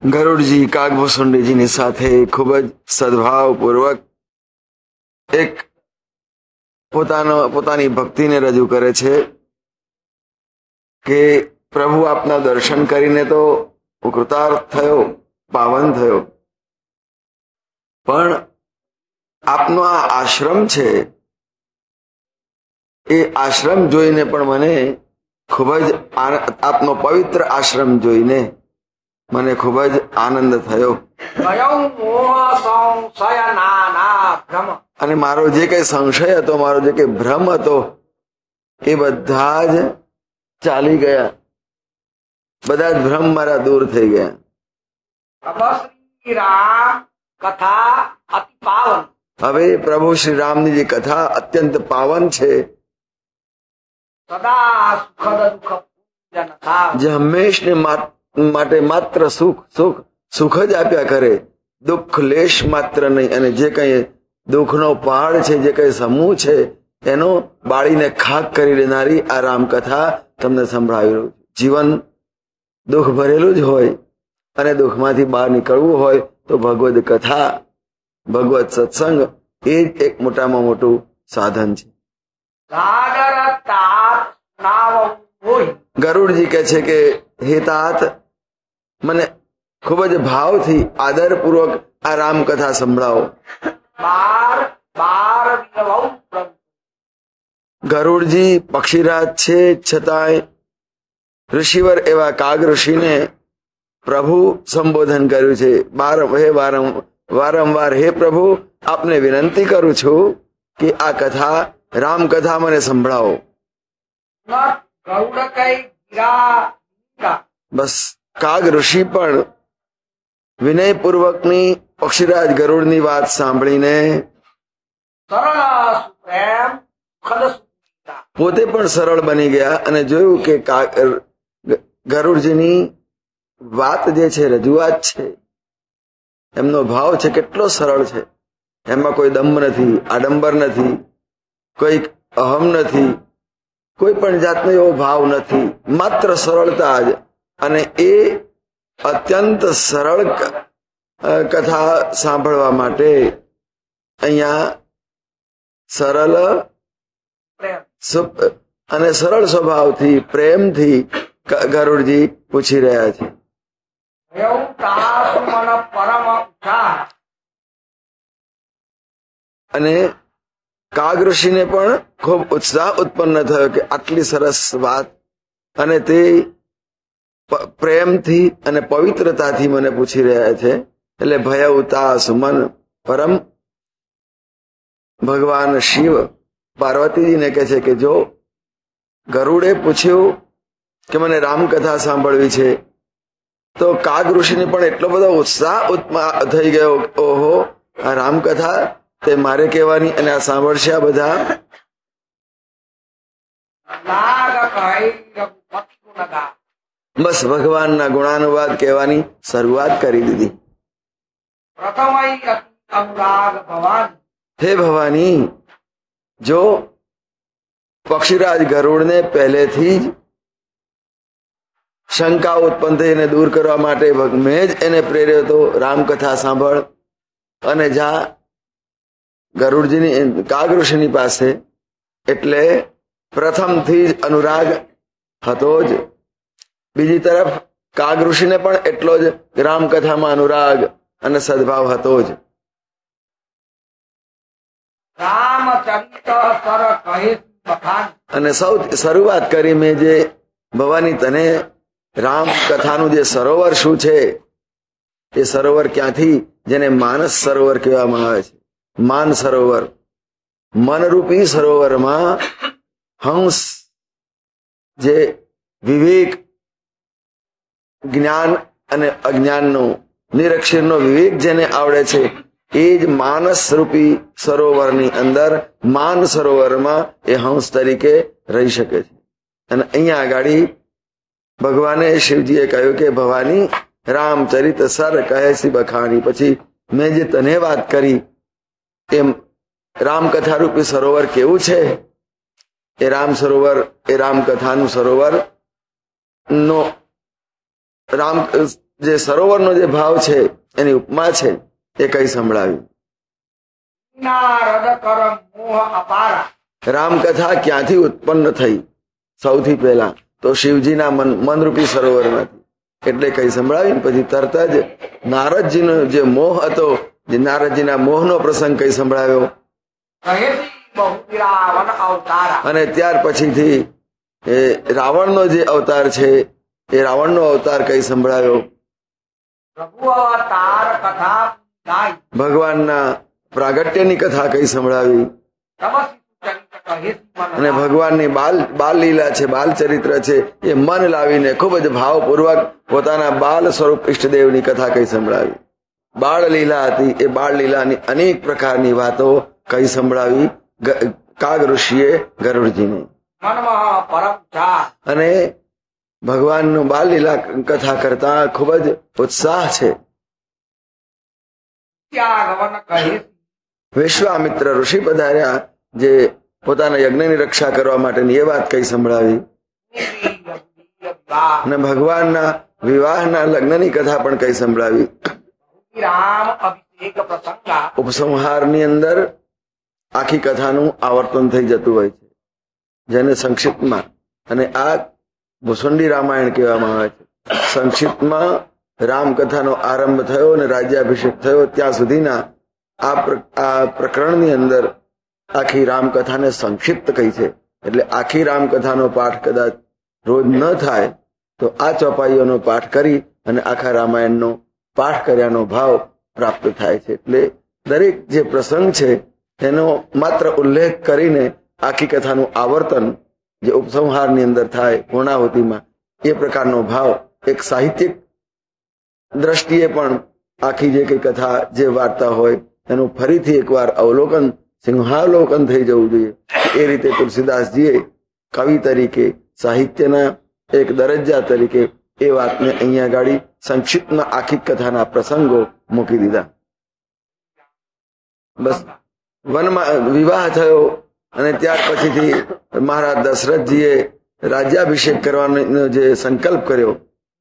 ગરુડજી કાગભૂષુંડીજીની સાથે ખૂબ જ સદભાવપૂર્વક એક પોતાની ભક્તિને રજૂ કરે છે કે પ્રભુ આપના દર્શન કરીને તો કૃતાર્થ થયો, પાવન થયો, પણ આપનો આ આશ્રમ છે એ આશ્રમ જોઈને પણ મને ખૂબ જ આપનો પવિત્ર આશ્રમ જોઈને મને ખૂબ જ આનંદ થયો અને મારો જે કઈ સંશય હતો, મારો જે કઈ ભ્રમ હતો એ બધા જ ચાલી ગયા, બધા જ ભ્રમ મારા દૂર થઈ ગયા। હવે પ્રભુ શ્રી રામની જે કથા અત્યંત પાવન છે, જે હંમેશને માટે માત્ર સુખ સુખ સુખ જ આપ્યા કરે, દુઃખ લેશ માત્ર નહીં, અને જે કઈ દુઃખનો પહાડ છે, જે કઈ સમૂહ છે એનો બાળીને ખાક કરી દેનારી આ રામકથા તમને સંભળાવી રહ્યું છું। જીવન દુઃખ ભરેલું જ હોય અને દુઃખમાંથી બહાર નીકળવું હોય તો ભગવદ કથા, ભગવત સત્સંગ એ જ એક મોટામાં મોટું સાધન છે। ગરુડજી કહે છે કે હે તાત, મને ખૂબ જ ભાવથી આદરપૂર્વક આ રામકથા સંભળાવો। ગરુડજી પક્ષીરાજ છે, છતાંય ઋષિવર એવા કાગ ઋષિને પ્રભુ સંબોધન કર્યું છે। વારંવાર હે પ્રભુ, આપને વિનંતી કરું છું કે આ કથા રામકથા મને સંભળાવો। બસ કાગ ઋષિ પણ વિનયપૂર્વકની પક્ષીરાજ ગરુડની વાત સાંભળીને પોતે પણ સરળ બની ગયા અને જોયું કે ગરુડજીની વાત જે છે, રજૂઆત છે, એમનો ભાવ છે કેટલો સરળ છે, એમાં કોઈ દંભ નથી, આડંબર નથી, કોઈ અહમ નથી, કોઈ પણ જાતનો એવો ભાવ નથી, માત્ર સરળતા જ। અને એ અત્યંત સરળ કથા સાંભળવા માટે અહીંયા સરળ અને સરળ સ્વભાવથી, પ્રેમથી ગરુડજી પૂછી રહ્યા છે। અને કાગ ઋષિને પણ ખૂબ ઉત્સાહ ઉત્પન્ન થયો કે આટલી સરસ વાત, અને તે પ્રેમથી અને પવિત્રતાથી મને પૂછી રહ્યા છે। એટલે ભયઉતા સુમન પરમ ભગવાન શિવ પાર્વતીજીને કહે છે કે જો ગરુડે પૂછ્યું કે મને રામકથા સાંભળવી છે, તો કાગ ઋષિને પણ એટલો બધો ઉત્સાહ થઈ ગયો, ઓહો આ રામકથા તે મારે કહેવાની, અને આ સાંભળશે આ બધા। બસ ભગવાનના ગુણાનુવાદ કહેવાની શરૂઆત કરી દીધી। હે ભવાની, જો પક્ષીરાજ ગરુડને પહેલેથી જ શંકા ઉત્પન્ન થઈ, એને દૂર કરવા માટે મેં જ એને પ્રેર્યો હતો, રામકથા સાંભળ અને જા ગરુડજીની કાગ ઋષિની પાસે। એટલે પ્રથમથી જ અનુરાગ હતો જ। બીજી તરફ કાગ ઋષિને પણ એટલો જ રામકથામાં અનુરાગ અને સદભાવ હતો જ। અને સૌથી શરૂઆત કરી મેં જે ભવાની તને રામકથાનું જે સરોવર શું છે, એ સરોવર ક્યાંથી, જેને માનસ સરોવર કહેવામાં આવે છે, માન સરોવર, મનરૂપી સરોવરમાં હંસ જે વિવેક, જ્ઞાન અને અજ્ઞાનનો, નિરક્ષરનો વિવેક જેને આવડે છે, એ જ માનસ રૂપી સરોવરની અંદર, માન સરોવરમાં એ હંસ તરીકે રહી શકે છે। અને અહીંયા આગળ ભગવાને શિવજીએ કહ્યું કે ભવાની રામચરિત સર કહે સી બખાની, પછી મેં જે તને વાત કરી એમ રામકથા રૂપી સરોવર કેવું છે, એ રામ સરોવર, એ રામકથાનું સરોવર નો રામ જે સરોવરનો જે ભાવ છે એની ઉપમા છે એ કઈ સંભળાવી. રામકથા ક્યાંથી ઉત્પન્ન થઈ? સૌથી પહેલા તો શિવજીના મનરૂપી સરોવરમાંથી, એટલે કઈ સંભળાવી. પછી તરત જ નારદજીનો જે મોહ હતો, જે નારદજીના મોહનો પ્રસંગ કઈ સંભળાવ્યો. અને ત્યાર પછીથી એ રાવણનો જે અવતાર છે એ રાવણનો અવતાર કઈ સંભળાવ્યો. ભગવાનના પ્રાગટ્યની કથા કઈ સંભળાવી. અને ભગવાનની બાલ લીલા છે, બાલ ચરિત્ર છે, એ મન લાવીને ખૂબ જ ભાવપૂર્વક પોતાના બાલ સ્વરૂપ ઈષ્ટદેવની કથા કઈ સંભળાવી. બાળ લીલા હતી, એ બાળ લીલાની અનેક પ્રકારની વાતો કઈ સંભળાવી કાગ ઋષિએ ગરુડજીને. અને ભગવાનનું બાલ લીલા કથા કરતા ખૂબ જ ઉત્સાહ છે. વિશ્વામિત્ર ઋષિ પધાર્યા, જે પોતાના યજ્ઞની રક્ષા કરવા માટેની એ વાત કઈ સંભળાવી. અને ભગવાનના વિવાહના લગ્નની કથા પણ કઈ સંભળાવી. ઉપસંહારની અંદર આખી કથાનું આવર્તન થઈ જતું હોય છે, જેને સંક્ષિપ્તમાં, અને આ ભુસુંડી રામાયણ કહેવામાં આવે છે. સંક્ષિપ્તમાં રામકથાનો આરંભ થયો અને રાજ્યાભિષેક થયો ત્યાં સુધીના આ પ્રકરણની અંદર આખી રામકથાને સંક્ષિપ્ત કહી છે. એટલે આખી રામકથાનો પાઠ કદાચ રોજ ન થાય તો આ ચોપાઈઓનો પાઠ કરી અને આખા રામાયણનો પાઠ કર્યાનો ભાવ પ્રાપ્ત થાય છે. એટલે દરેક જે પ્રસંગ છે એનો માત્ર ઉલ્લેખ કરીને આખી કથાનું આવર્તન જે ઉપસંહારની અંદર થાય પૂર્ણાહુતિમાં, એ પ્રકારનો ભાવ એક સાહિત્યિક દ્રષ્ટિએ પણ આખી જે કઈ કથા જે વાર્તા હોય એનું ફરીથી એકવાર અવલોકન, સિંહાવલોકન થઈ જવું જોઈએ. એ રીતે તુલસીદાસજીએ કવિ તરીકે, સાહિત્યના એક દરજ્જા તરીકે એ વાતને અહીંયા ગાડી સંક્ષિપ્તમાં આખી કથાના પ્રસંગો મૂકી દીધા. બસ વનમાં વિવાહ થયો અને ત્યાર પછીથી મહારાજ દશરથજીએ રાજ્યાભિષેક કરવાનો જે સંકલ્પ કર્યો,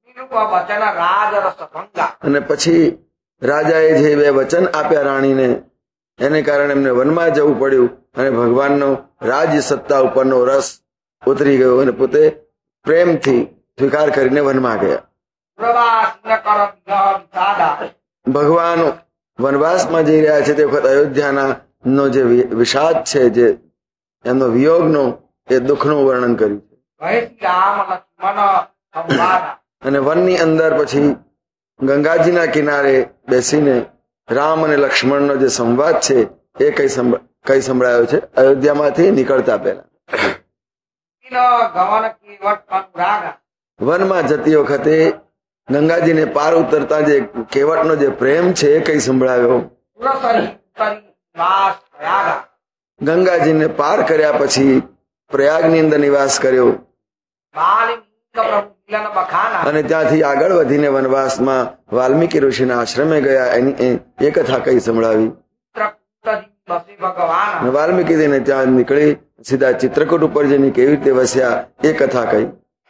અને પછી રાજાએ જે બે વચન આપ્યા રાણીને, એને કારણે એમને વનમાં જવું પડ્યું અને ભગવાનનો રાજ્ય સત્તા ઉપરનો રસ ઉતરી ગયો અને પોતે પ્રેમથી સ્વીકાર કરીને વનમાં ગયા. ભગવાન વનવાસમાં જઈ રહ્યા છે તે વખત અયોધ્યાના નો જે વિષાદ છે, જે એમનો વિયોગનો, એ દુઃખનું વર્ણન કર્યું છે. અને વનની અંદર પછી ગંગાજીના કિનારે બેસીને રામ અને લક્ષ્મણનો જે સંવાદ છે એ કઈ સંભળાયો છે અયોધ્યામાંથી નીકળતા પહેલા. વનમાં જતી વખતે ગંગાજીને પાર ઉતરતા જે કેવટનો જે પ્રેમ છે એ કઈ સંભળાયો. ગંગાજીને પાર કર્યા પછી પ્રયાગની અંદર નિવાસ કર્યો અને ત્યાંથી આગળ વધીને વનવાસમાં વાલ્મીકી ઋષિના આશ્રમે ગયા. એની એ કથા કઈ સંભળાવી. વાલ્મીકીજીને ત્યાં નીકળી સીધા ચિત્રકૂટ ઉપર જઈને કેવી રીતે વસ્યા એ કથા કઈ.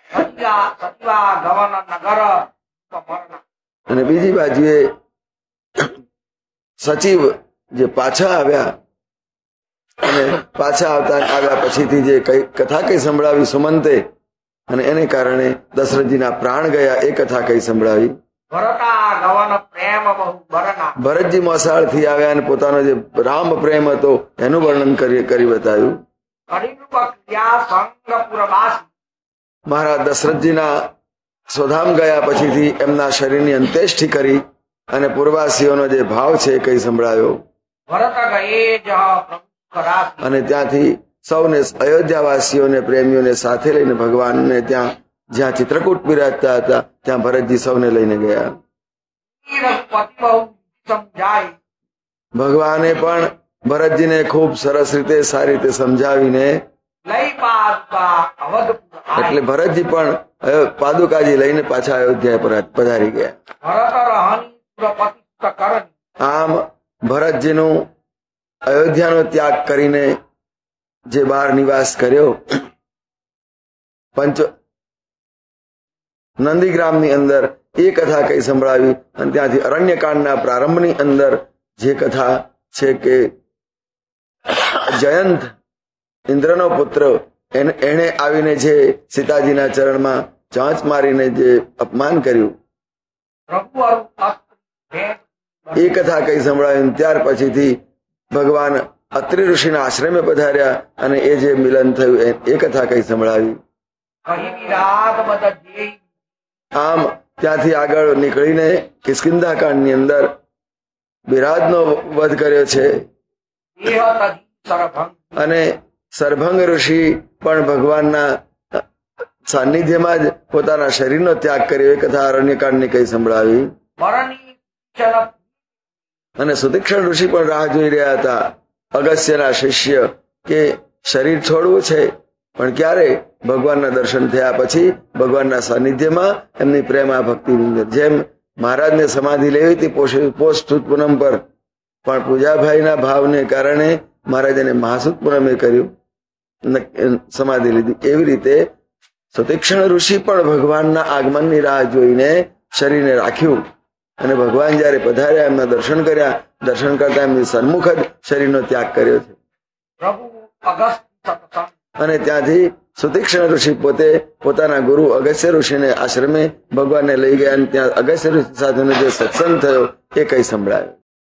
અને બીજી બાજુએ સચિવ જે પાછા આવ્યા અને પાછા આવ્યા પછીથી જે કઈ કથા કઈ સંભળાવી સુમંતે, અને એને કારણે દશરથજીના પ્રાણ ગયા એ કથા કઈ સંભળાવી. ભરતજી મોસાળ થી આવ્યા અને પોતાનો જે રામ પ્રેમ હતો એનું વર્ણન કરી બતાવ્યું. મહારાજ દશરથજીના સ્વધામ ગયા પછીથી એમના શરીરની અંત્યેષ્ટિ કરી અને પૂર્વાસીઓનો જે ભાવ છે કઈ સંભળાયો. અને ત્યાંથી સૌને અયોધ્યાવાસીઓને પ્રેમીઓને સાથે લઈને ભગવાનને ત્યાં જ્યાં ચિત્રકૂટ બિરાજતા હતા ત્યાં ભરતજી સૌને લઈને ગયા. ભગવાને પણ ભરતજીને ખૂબ સરસ રીતે, સારી રીતે સમજાવીને, એટલે ભરતજી પણ પાદુકાજી લઈને પાછા અયોધ્યા પધારી ગયા. આમ ભરતજીનું અયોધ્યાનો ત્યાગ કરીને જે બહાર નિવાસ કર્યો, નંદીગ્રામની અંદર એ કથા કઈ સંભળાવી. અને ત્યાંથી અરણ્યકાંડના પ્રારંભની અંદર જે કથા છે કે જયંત ઇન્દ્રનો પુત્ર એને આવીને જે સીતાજીના ચરણમાં ચાંચ મારીને જે અપમાન કર્યું એ કથા કઈ સંભળાવી. ત્યાર પછીથી ભગવાન અત્રિ ઋષિના આશ્રમે પધાર્યા અને એ જે મિલન થયું એ કથા કઈ સંભળાવી. આમ ત્યાંથી આગળ નીકળીને કિષ્કિંધા કાંડની અંદર બિરાદનો વધ કર્યો છે. અને સરભંગ ઋષિ પણ ભગવાનના સાનિધ્યમાં જ પોતાના શરીરનો ત્યાગ કર્યો એ કથા અરણ્યકાંડની કઈ સંભળાવી. અને સુતીક્ષણ ઋષિ પણ રાહ જોઈ રહ્યા હતા અગસ્ત્યના શિષ્ય કે શરીર છોડવું છે પણ ક્યારે? ભગવાનના દર્શન થયા પછી ભગવાનના સાનિધ્યમાં એમની પ્રેમા ભક્તિની અંદર. જેમ મહારાજને સમાધિ લેવી હતી પોષ સુદ પૂનમ પર, પણ પૂજાભાઈના ભાવને કારણે મહારાજ એને મહાસુદ પૂનમે કર્યું, સમાધિ લીધી. એવી રીતે સુતીક્ષણ ઋષિ પણ ભગવાનના આગમનની રાહ જોઈને શરીરને રાખ્યું અને ભગવાન જયારે પધાર્યા એમના દર્શન કર્યા. દર્શન કરતા એમની સન્મુખ જ શરીરનો ત્યાગ કર્યો છે. અને ત્યાંથી સુતીક્ષણ ઋષિ પોતે પોતાના ગુરુ અગસ્ત્ય ઋષિને આશ્રમે ભગવાનને લઈ ગયા અને ત્યાં અગસ્ત્ય ઋષિ સાથેનો જે સત્સંગ થયો એ કઈ સંભળાયો.